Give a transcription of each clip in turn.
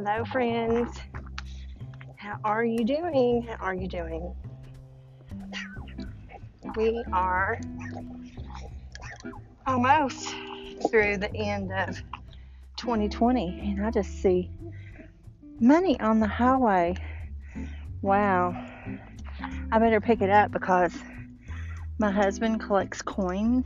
Hello, friends. How are you doing? How are you doing? We are almost through the end of 2020, and I just see money on the highway. Wow. I better pick it up because my husband collects coins,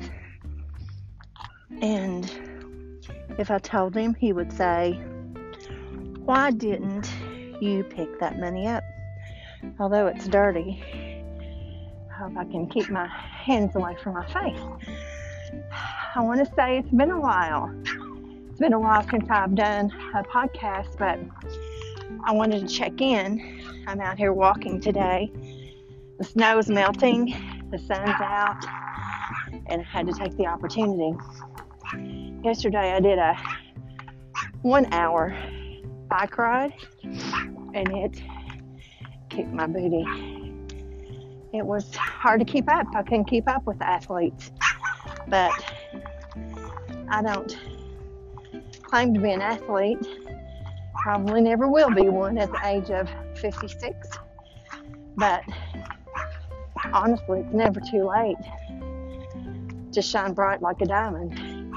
and if I told him, he would say, "Why didn't you pick that money up?" Although it's dirty, I hope I can keep my hands away from my face. I want to say it's been a while. It's been a while since I've done a podcast, but I wanted to check in. I'm out here walking today. The snow's melting, the sun's out, and I had to take the opportunity. Yesterday I did a 1-hour bike ride, and it kicked my booty. It was hard to keep up. I couldn't keep up with the athletes, but I don't claim to be an athlete. Probably never will be one at the age of 56, but honestly, it's never too late to shine bright like a diamond.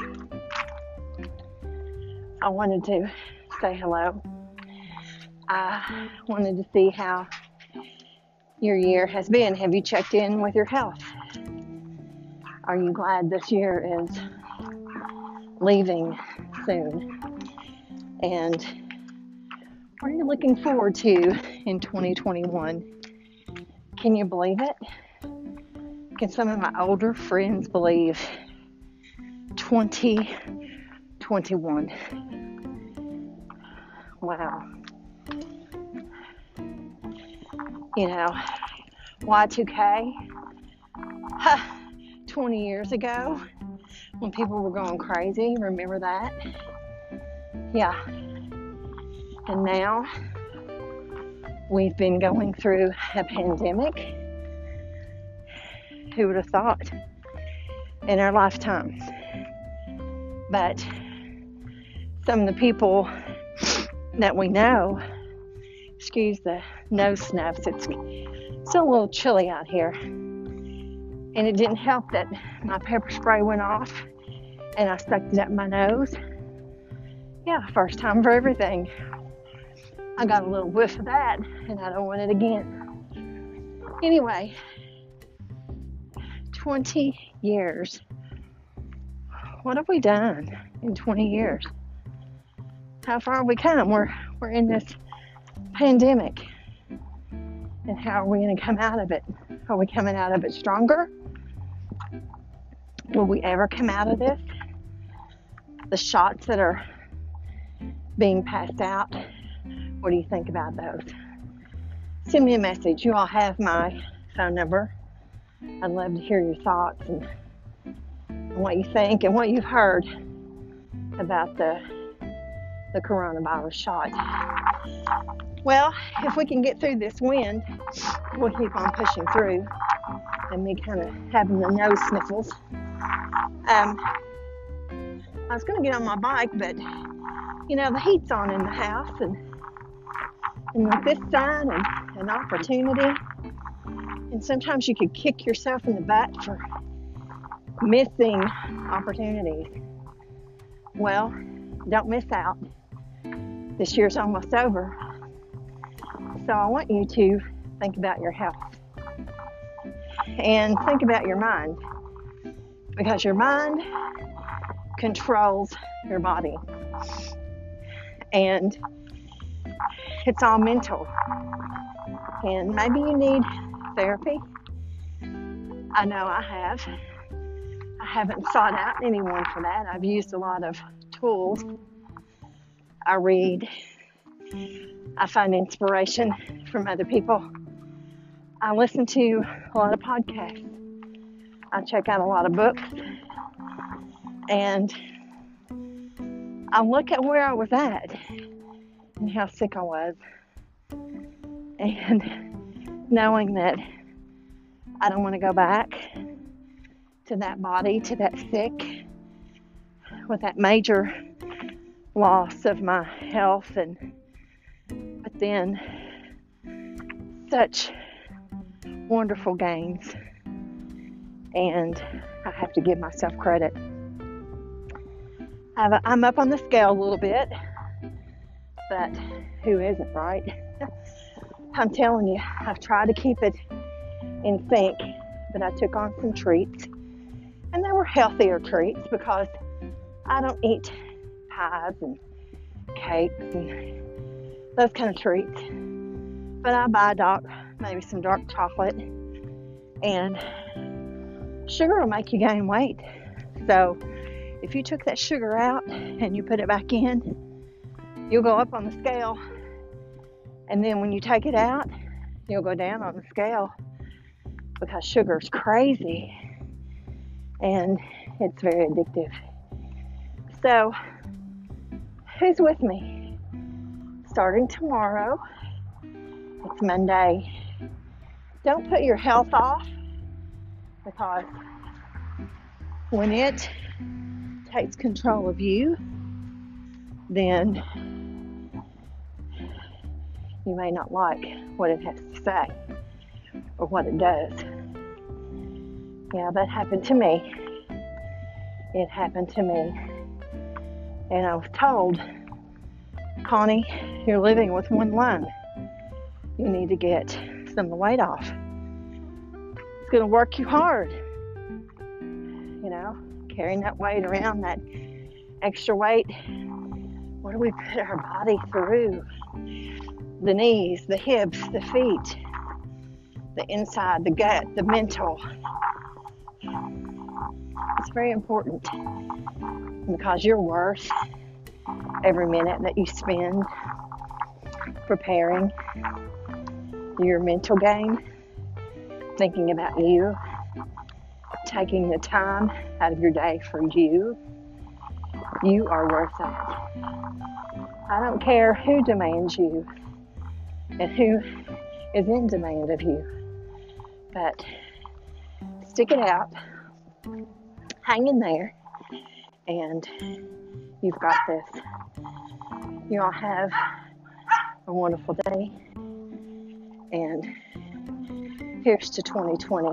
I wanted to say hello. I wanted to see how your year has been. Have you checked in with your health? Are you glad this year is leaving soon? And what are you looking forward to in 2021? Can you believe it? Can some of my older friends believe 2021? Wow. You know, Y2K, 20 years ago, when people were going crazy, remember that? Yeah. And now, we've been going through a pandemic. Who would have thought in our lifetimes? But some of the people that we know, excuse the nose snuffs, it's still a little chilly out here. And it didn't help that my pepper spray went off and I sucked it up my nose. Yeah, first time for everything. I got a little whiff of that and I don't want it again. Anyway, 20 years. What have we done in 20 years? How far have we come? We're in this pandemic. And how are we going to come out of it? Are we coming out of it stronger? Will we ever come out of this? The shots that are being passed out, what do you think about those? Send me a message. You all have my phone number. I'd love to hear your thoughts and what you think and what you've heard about the coronavirus shot. Well, if we can get through this wind, we'll keep on pushing through. And me kind of having the nose sniffles. I was going to get on my bike, but you know, the heat's on in the house, and with this sun and an opportunity, and sometimes you could kick yourself in the butt for missing opportunities. Well, don't miss out. This year's almost over. So I want you to think about your health and think about your mind, because your mind controls your body, and it's all mental. And maybe you need therapy. I know I have. I haven't sought out anyone for that. I've used a lot of tools. I read. I find inspiration from other people. I listen to a lot of podcasts. I check out a lot of books. And I look at where I was at and how sick I was. And knowing that I don't want to go back to that body, to that sick, with that major loss of my health and but then such wonderful gains, and I have to give myself credit. I'm up on the scale a little bit, but who isn't, right? I'm telling you, I've tried to keep it in sync, but I took on some treats, and they were healthier treats because I don't eat pies and cakes and those kind of treats, but I buy maybe some dark chocolate, and sugar will make you gain weight. So if you took that sugar out and you put it back in, you'll go up on the scale, and then when you take it out, you'll go down on the scale, because sugar's crazy and it's very addictive. So who's with me? Starting tomorrow, it's Monday. Don't put your health off, because when it takes control of you, then you may not like what it has to say or what it does. Yeah, that happened to me. It happened to me. And I was told, Connie, you're living with one lung. You need to get some of the weight off. It's going to work you hard. You know, carrying that weight around, that extra weight. What do we put our body through? The knees, the hips, the feet, the inside, the gut, the mental. It's very important, because you're worth every minute that you spend preparing your mental game, thinking about you, taking the time out of your day for you. You are worth that. I don't care who demands you and who is in demand of you, but stick it out, hang in there, and you've got this. You all have a wonderful day, and here's to 2020.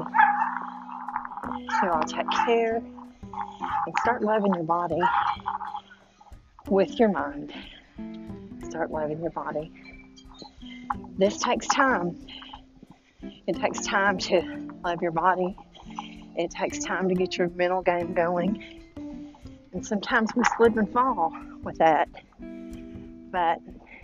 You all take care and start loving your body with your mind. Start loving your body. This takes time. It takes time to love your body. It takes time to get your mental game going. And sometimes we slip and fall with that. But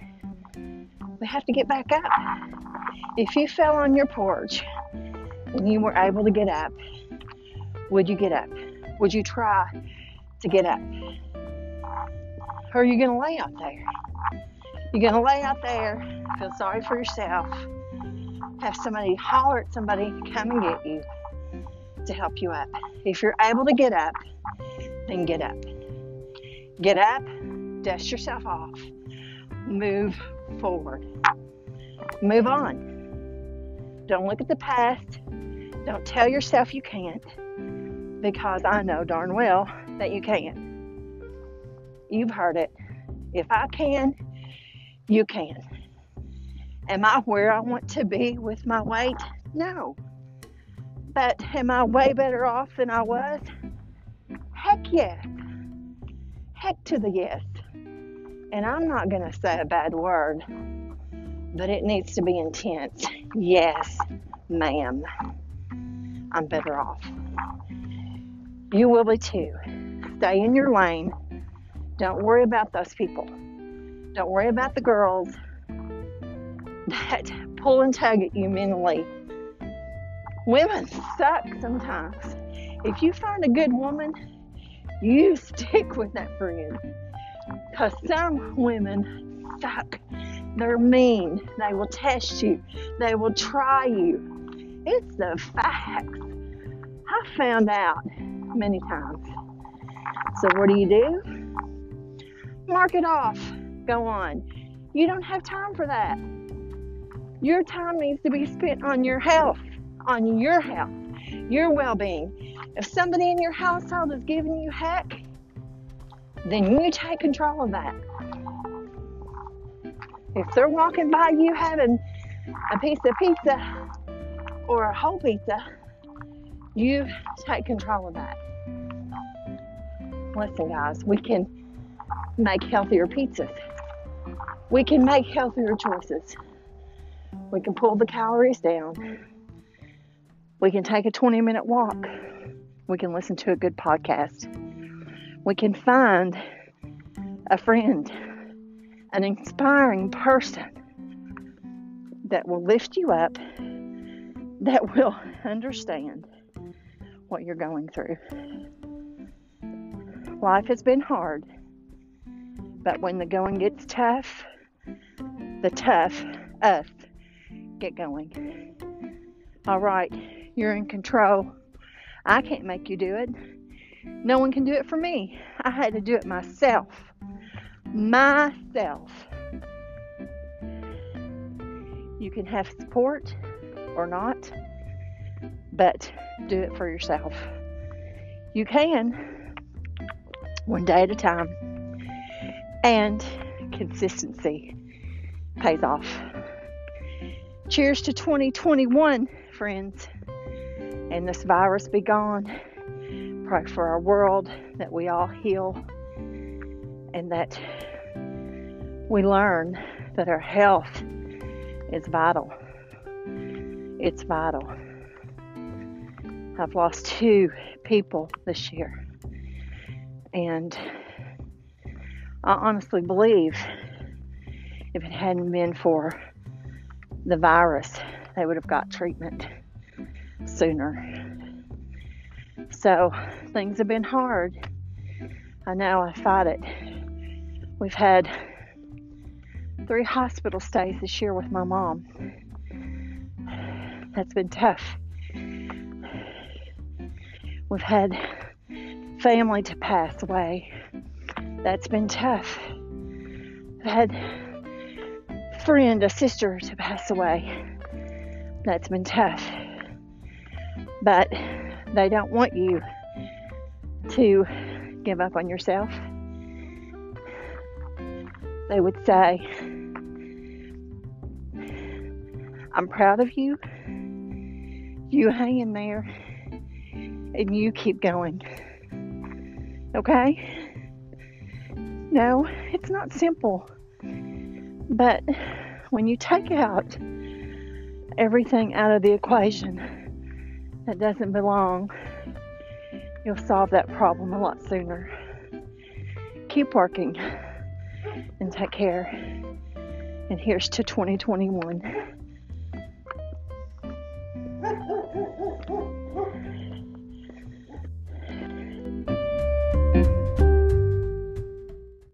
we have to get back up. If you fell on your porch and you were able to get up, would you get up? Would you try to get up? Or are you going to lay out there? You're going to lay out there, feel sorry for yourself, have somebody holler at somebody to come and get you to help you up. If you're able to get up, then get up. Get up, dust yourself off, move forward. Move on. Don't look at the past. Don't tell yourself you can't, because I know darn well that you can. You've heard it. If I can, you can. Am I where I want to be with my weight? No. But am I way better off than I was? Heck yes. Heck to the yes. And I'm not going to say a bad word, but it needs to be intense. Yes, ma'am. I'm better off. You will be too. Stay in your lane. Don't worry about those people. Don't worry about the girls that pull and tug at you mentally. Women suck sometimes. If you find a good woman, you stick with that friend. Because some women suck. They're mean. They will test you. They will try you. It's the facts. I found out many times. So what do? Mark it off. Go on. You don't have time for that. Your time needs to be spent on your health, your well-being. If somebody in your household is giving you heck, then you take control of that. If they're walking by you having a piece of pizza or a whole pizza, you take control of that. Listen, guys, we can make healthier pizzas. We can make healthier choices. We can pull the calories down. We can take a 20-minute walk. We can listen to a good podcast. We can find a friend, an inspiring person that will lift you up, that will understand what you're going through. Life has been hard, but when the going gets tough, the tough us get going. All right, you're in control. I can't make you do it. No one can do it for me. I had to do it myself. You can have support or not, but do it for yourself. You can, one day at a time, and consistency pays off. Cheers to 2021, friends, and this virus be gone. Pray for our world, that we all heal, and that we learn that our health is vital. It's vital. I've lost 2 people this year, and I honestly believe if it hadn't been for the virus, they would have got treatment sooner. So things have been hard. I know, I fight it. We've had 3 hospital stays this year with my mom. That's been tough. We've had family to pass away. That's been tough. We've had a sister to pass away. That's been tough. But they don't want you to give up on yourself. They would say, I'm proud of you. You hang in there and you keep going. Okay? No, it's not simple. But when you take out everything out of the equation that doesn't belong, you'll solve that problem a lot sooner. Keep working and take care. And here's to 2021.